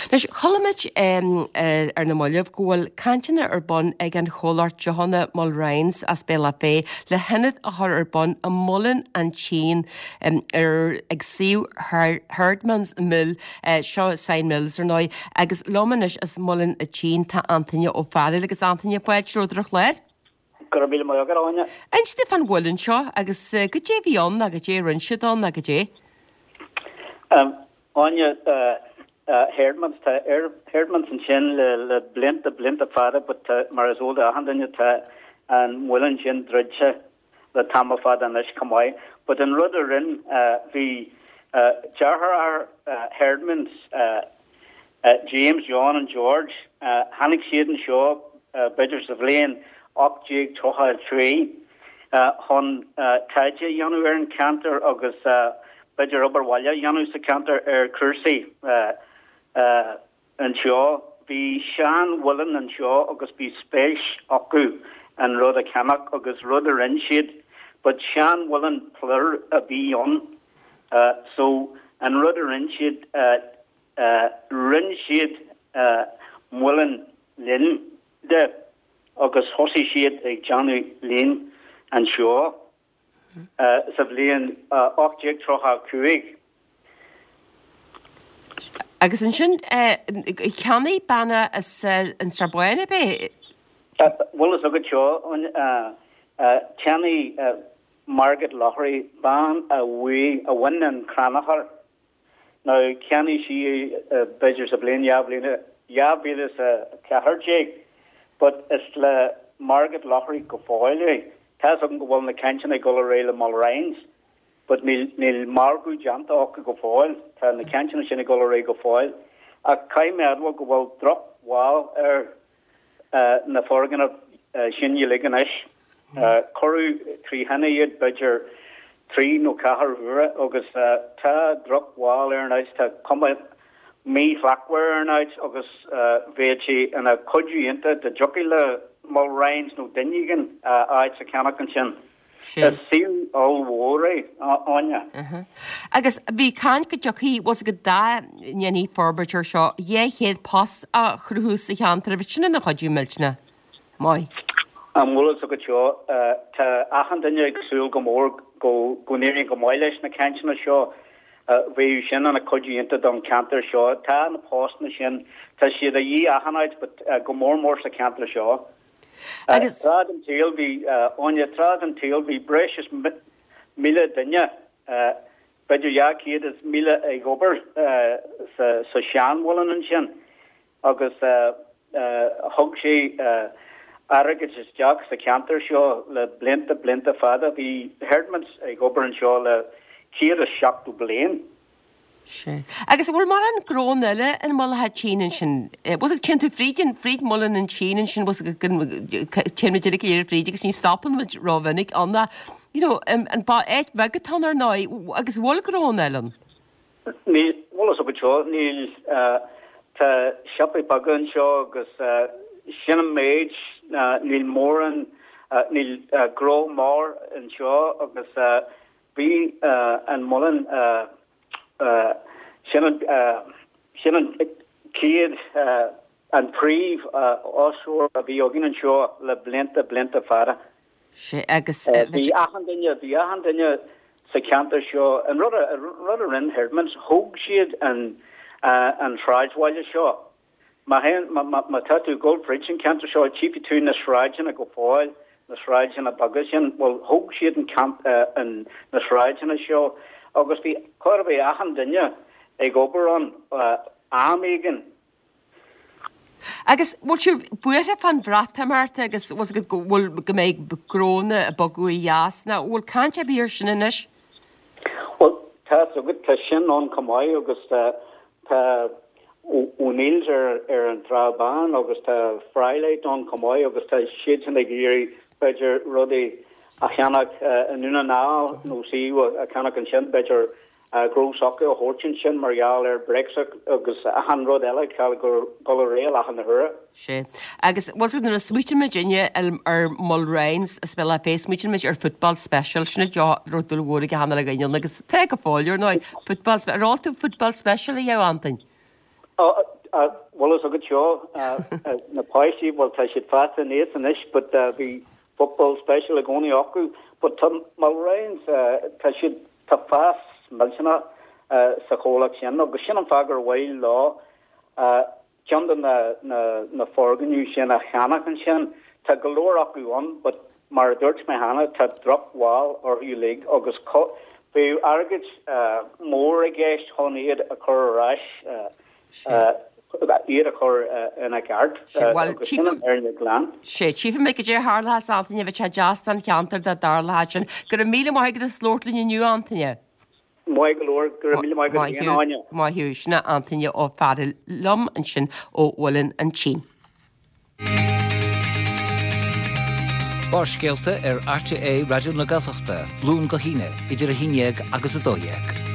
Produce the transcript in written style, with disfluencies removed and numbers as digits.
Leis cholamid ar na moileh ghfuil cantina ar bon ag an choláirt Johanna Mulrains as béla fé le hinnad a thar ar bon a mullen an chin ar ag siú Herdmans mill seo Sain Mills ar nói agus lomanis as mullen a chin tá Anthony ó Fadil agus Anthony Poet Rodrach leir. Gurbil mai agar áine. Ein Stefan Willen seo agus go dé bhíon agus dé rinseadán agus dé. Áine Herdmans and sin le blint fada, but mar is older a handin and Willen sin dridge le tam fada an ish kamai. But in rudder rin the Jahar Herdmans James, John and George Hannick Shaden Shaw Bidgers of Lane Opjig Toha Tree hon Taja Yanu Erin Cantor August Bidger Oberwalya Yanu sa Cantor Kersey and Shaw be Shan Willen and Shaw August be Space Oku and Rhoda Kamak August Rhoda Renshid but Shan Willen plur be on so and Rhoda Renshid Renshid Willen Lynn de August Hossy Shade Johnny Lynn and Shaw Savlian object Troha Kuig. Agus an sin ceannaí banna as an Strabuena be? Well, it's a good show. Ceannaí Margaret Loughery ban a win in Cranachar. Now, ceannaí she Bidgers of Lane Yablina is a Caherjig, but it's le Margaret Loughery go foily. Tas go well na Kenchen go rail Mulrains. But nil Margu Janta ok go foil, tan the Kenchen sin go rail go foil. A Kai Medwa go well drop wall na forgan of Shin Yiliganish. Koru 3 Hanayid Bidger 3 no Kahar August ta drop wall nice ta come me flackware night August Vechi and a Kodju into the Jokila Mulrains no Dinigan I'd a Canakan. See all worry on ya. Agus bhí can go jockey was go da Jenny Forberger seo head post a chhrús a cheantar bhí sinna na chodú miltna. Mai. Mula so go seo tá achan daine agsúil go mór go níring go maileis na cantina seo bhí sin an a chodú inta don cantar seo tá na post na sin tá siad a dhí achanid but go mór sa cantar seo. Trad and tail be on your trad and tail be precious mila dinya Bidger Yakid is mila a gober so Shan Willen and Shin August Hogshe Arrogance is jocks the canter show le blinta father the Herdmans a gober and show le Kira shock to blame. Sure. Agus bhfuil mar an grón eile an mala had chin sin. Was it chin to Fried mullen and chin sin was a chin with the gear Fried agus ní stoppen with Rovinnig on that. You know, and ba eight vegetan or now agus bhfuil grón eile. Ní bhfuil so go ní tá siapaí bagan seo agus sinna méid níl mór an níl gró mór an seo agus bí an mullen Shannon Kiad and Preve offshore of the Ogin and Shaw le blinta fada. She agus the Ahandinya Sakanter Shaw and rather in Herdmans Hogue Shade and Shraj while Shaw. My tattoo gold bridge and Canter Shaw cheap between the Shraj and a go foil, the Shraj and a Bugasian, well Hogue Shade and the Shraj and a Shaw. August be Corby Ahandinya ag Oberon Amigan. Agus what you buete van Bratamart agus was good will make grone a bagui yas now will can't you be your shinnish? Well that's a good question on Kamai August O'Neill's and Traban August Friday on Kamai August shades in the geary Badger Roddy Achanak Nuna now no see what a Canak and Shin Badger grow soccer Horchin Shin Marial Brexit agus a handrod ela Colorel a Hannah. She agus was it in a switch in Virginia or Mulrains a spell a face which in your football special shna jaw rodul wood again like take a fall you're no football all to football special you Anthony. Well, as a good show, na Paisi, well, I should fast in this and this, but the football special agoni oku, but Mulrains, I should fast, Milsina, Sakola Chen, or Gushin Fagar Way Law, Jondan na Forgan, you shen a Hannah and Shen, to galore oku one, but Maradurch Mahana, to drop wall or you leg, August cut. The argage more against honey a cur rash. Iad occur in a guard. Well, Chief make a jar Harla something which had just and countered that Darlachan. Got a million more the slaughter in you, Anthony. My huge, Anthony of Fadil Lum and Shin o Willen and Chin. Borsgelte RTA Radio na Gaeltachta, Lún go híine, idir a híneag agus a dóiag.